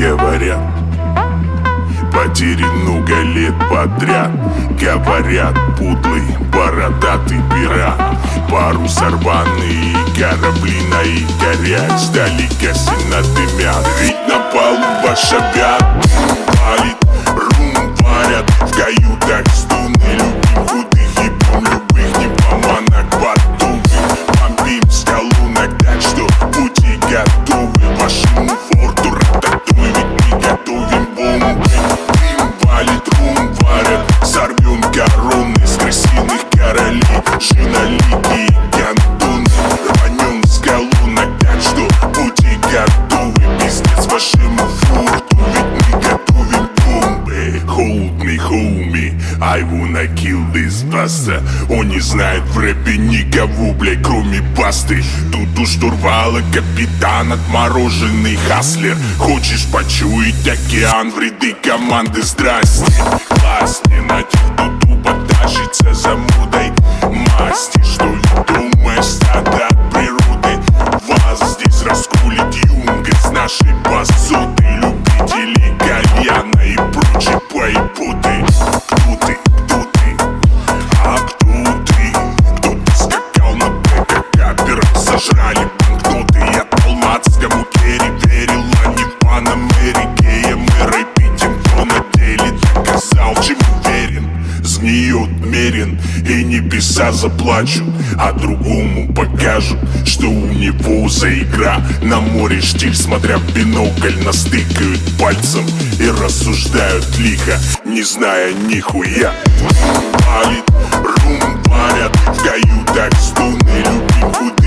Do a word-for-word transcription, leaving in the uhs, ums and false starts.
говорят, потерян много лет подряд. Говорят, пудлый, бородатый пират. Парус рваный, корабли на их горят. Вдали сильно дымят, видно палуба шагат. Палит, рум варят, в каютах стуны. Любим худых и бом любых нимфоманок поддувы. Бомбим скалунок, так что пути готовы. Вашему форту рататуй, ведь мы готовим бомбы. Дым валит, рум варят, сорвем короны с крысиных королей. Шинолики, гандоны, рванем скалунок, так что пути готовы. Пиздец вашему форту, ведь мы готовим бомбы. Hold me, homie, I wanna kill this bastard. Он не знает в рэпе никого, блядь, кроме басты. Тут у штурвала капитан, отмороженный хаслер. Хочешь почуять океан в ряды команды? Здрасте, класс не на тех, кто тупо тащится за модой масти. Что ли думаешь, стада от природы? Вас здесь раскулит юнга с нашей басотой. Любители кальяна и прочей поеботы. Кто ты, кто ты, а кто ты? Кто-то скакал на Б, как каперов сожрали банкноты. Я талмацкому керри верил, а не в Панамерике. Мы рэпитим, кто на деле доказал, чему верен. Сгниет мерен, и небеса заплачут, а другому покажут, что у него за игра. На море штиль, смотря в бинокль, настыкают пальцем и рассуждают лихо, не зная нихуя. Палит, рум варят, в каютах стуны. Любим худых